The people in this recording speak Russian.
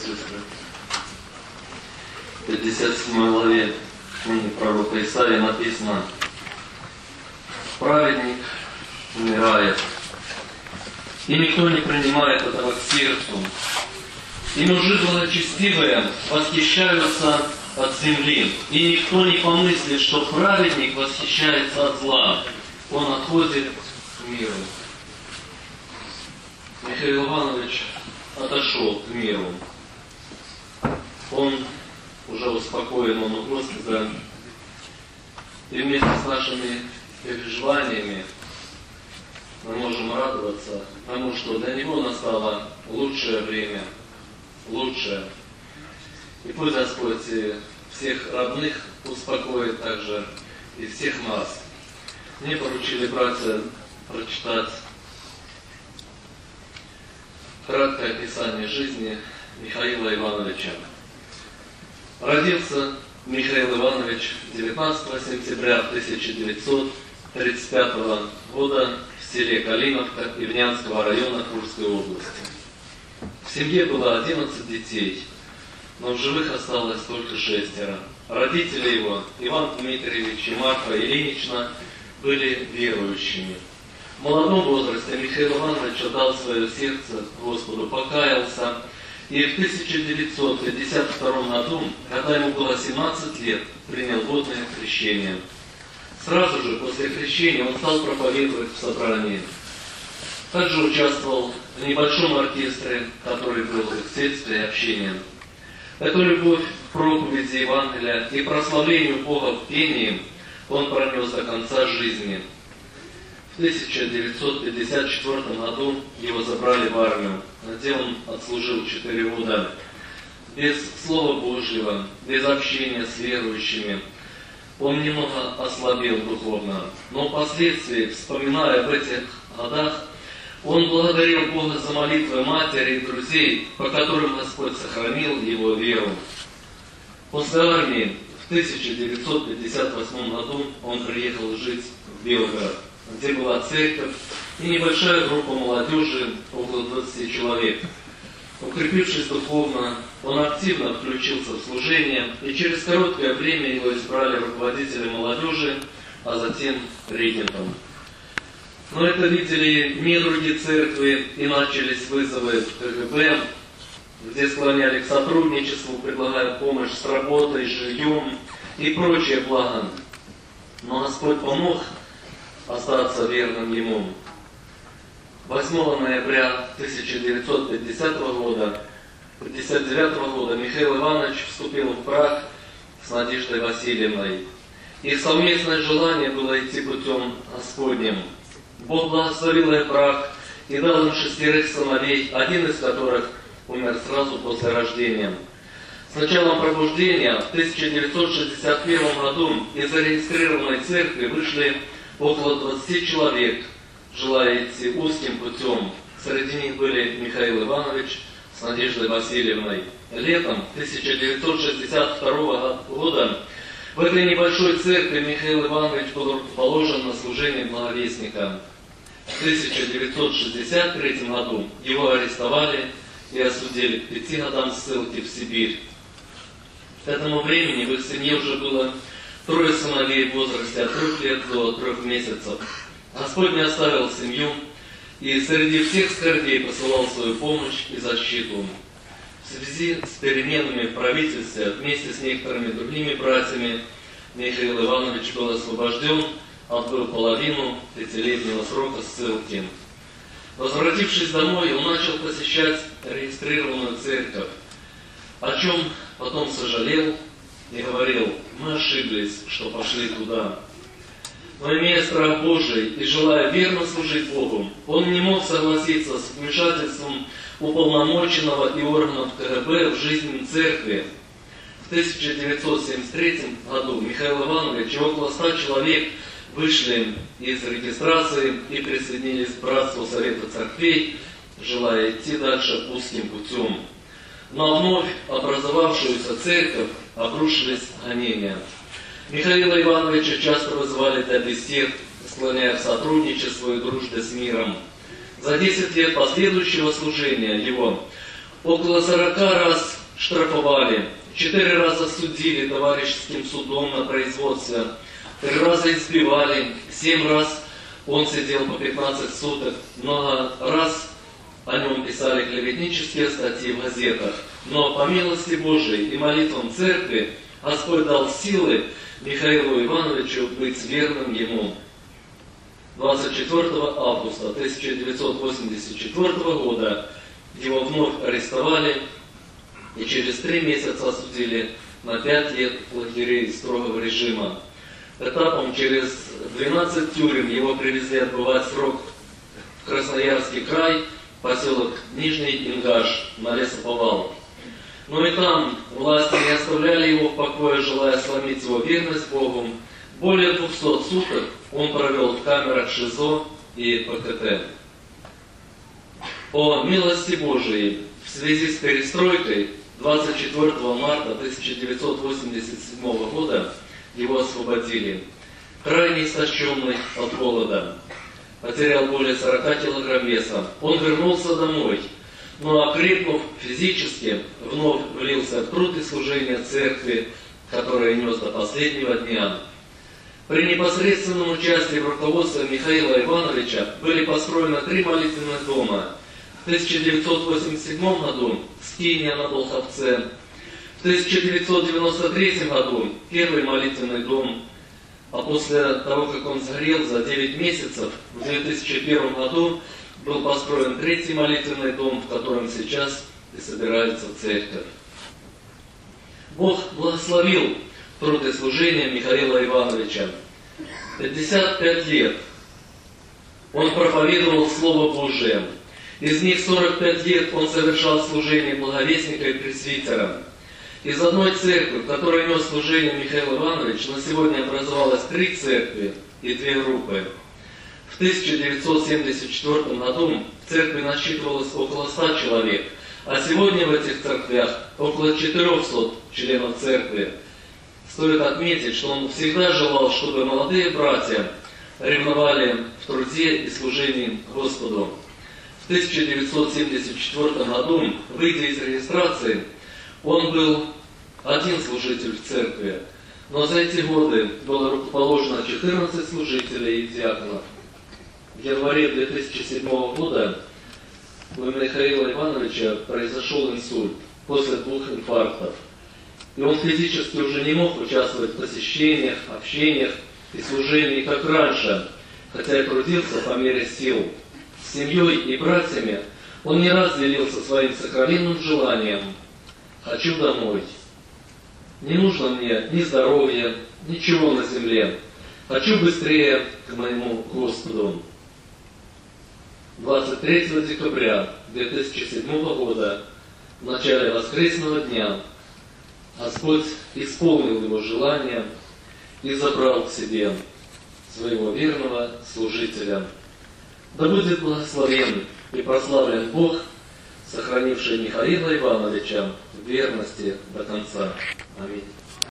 сестры. В 57 главе книги пророка Исаии написано: праведник умирает, и никто не принимает этого к сердцу. И мужи благочестивые восхищаются от земли, и никто не помыслит, что праведник восхищается от зла. Он отходит к миру. Михаил Иванович отошел к миру. Он уже успокоен, он у Господа. И вместе с нашими переживаниями мы можем радоваться тому, что для него настало лучшее время, лучшее. И пусть Господь всех родных успокоит также и всех нас. Мне поручили, братья, прочитать краткое описание жизни Михаила Ивановича. Родился Михаил Иванович 19 сентября 1935 года в селе Калиновка Ивнянского района Курской области. В семье было 11 детей, но в живых осталось только 6. Родители его, Иван Дмитриевич и Марфа Ильинична, были верующими. В молодом возрасте Михаил Иванович отдал свое сердце Господу, покаялся, и в 1952 году, когда ему было 17 лет, принял водное крещение. Сразу же после крещения он стал проповедовать в собрании. Также участвовал в небольшом оркестре, который был их следствие общения. Эту любовь к проповеди Евангелия и прославлению Бога в пении он пронес до конца жизни. В 1954 году его забрали в армию, где он отслужил 4 года. Без Слова Божьего, без общения с верующими, он немного ослабел духовно. Но впоследствии, вспоминая об этих годах, он благодарил Бога за молитвы матери и друзей, по которым Господь сохранил его веру. После армии в 1958 году он приехал жить в Белгород, где была церковь и небольшая группа молодежи, около 20 человек. Укрепившись духовно, он активно включился в служение, и через короткое время его избрали руководителем молодежи, а затем регентом. Но это видели недруги церкви, и начались вызовы КГБ, где склоняли к сотрудничеству, предлагая помощь с работой, жильем и прочее благо. Но Господь помог остаться верным Ему. 8 ноября 1959 года Михаил Иванович вступил в брак с Надеждой Васильевной. Их совместное желание было идти путем Господним. Бог благословил их брак и дал им 6 сыновей, один из которых умер сразу после рождения. С началом пробуждения в 1961 году из зарегистрированной церкви вышли около 20 человек, желая идти узким путем. Среди них были Михаил Иванович с Надеждой Васильевной. Летом 1962 года в этой небольшой церкви Михаил Иванович был положен на служение благовестника. В 1963 году его арестовали и осудили к 5 годам ссылки в Сибирь. К этому времени в их семье уже было 3 сыновей в возрасте от 3 лет до 3 месяцев. Господь не оставил семью, и среди всех скорбей посылал свою помощь и защиту. В связи с переменами в правительстве вместе с некоторыми другими братьями Михаил Иванович был освобожден, отбыл половину 5-летнего срока ссылки. Возвратившись домой, он начал посещать регистрированную церковь, о чем потом сожалел и говорил: мы ошиблись, что пошли туда. Но имея страх Божий и желая верно служить Богу, он не мог согласиться с вмешательством уполномоченного и органов КГБ в жизнь церкви. В 1973 году Михаил Иванович и около 100 человек вышли из регистрации и присоединились к братству Совета Церквей, желая идти дальше узким путем. На вновь образовавшуюся церковь обрушились гонения. Михаила Ивановича часто вызывали для бесед, склоняя к сотрудничеству и дружбе с миром. За 10 лет последующего служения его около 40 раз штрафовали, 4 раза судили товарищеским судом на производстве, 3 раза избивали, 7 раз он сидел по 15 суток, много раз о нем писали клеветнические статьи в газетах. Но по милости Божией и молитвам церкви Господь дал силы Михаилу Ивановичу быть верным ему. 24 августа 1984 года его вновь арестовали и через 3 месяца осудили на 5 лет лагерей строгого режима. Этапом через 12 тюрем его привезли отбывать срок в Красноярский край, поселок Нижний Ингаш, на лесоповал. Но и там власти не оставляли его в покое, желая сломить его верность Богу. Более 200 суток он провел в камерах ШИЗО и ПКТ. По милости Божией, в связи с перестройкой 24 марта 1987 года его освободили. Крайне истощенный от голода, потерял более 40 килограмм веса. Он вернулся домой, но, окрепнув физически, вновь влился в труд и служение церкви, которое нес до последнего дня. При непосредственном участии в руководстве Михаила Ивановича были построены 3 молитвенных дома. В 1987 году скиния на Болховце, в 1993 году первый молитвенный дом, а после того, как он сгорел за 9 месяцев, в 2001 году был построен 3-й молитвенный дом, в котором сейчас и собирается церковь. Бог благословил труд и служение Михаила Ивановича. 55 лет он проповедовал Слово Божие. Из них 45 лет он совершал служение благовестника и пресвитера. Из одной церкви, в которой нес служение Михаил Иванович, на сегодня образовалось 3 церкви и 2 группы. В 1974 году в церкви насчитывалось около 100 человек, а сегодня в этих церквях около 400 членов церкви. Стоит отметить, что он всегда желал, чтобы молодые братья ревновали в труде и служении Господу. В 1974 году, выйдя из регистрации, он был один служитель в церкви, но за эти годы было рукоположено 14 служителей и диаконов. В январе 2007 года у Михаила Ивановича произошел инсульт после 2 инфарктов. И он физически уже не мог участвовать в посещениях, общениях и служении, как раньше, хотя и трудился по мере сил. С семьей и братьями он не раз делился своим сокровенным желанием: «Хочу домой. Не нужно мне ни здоровья, ничего на земле. Хочу быстрее к моему Господу». 23 декабря 2007 года, в начале воскресного дня, Господь исполнил его желание и забрал к себе своего верного служителя. Да будет благословен и прославлен Бог, сохранивший Михаила Ивановича в верности до конца. Аминь.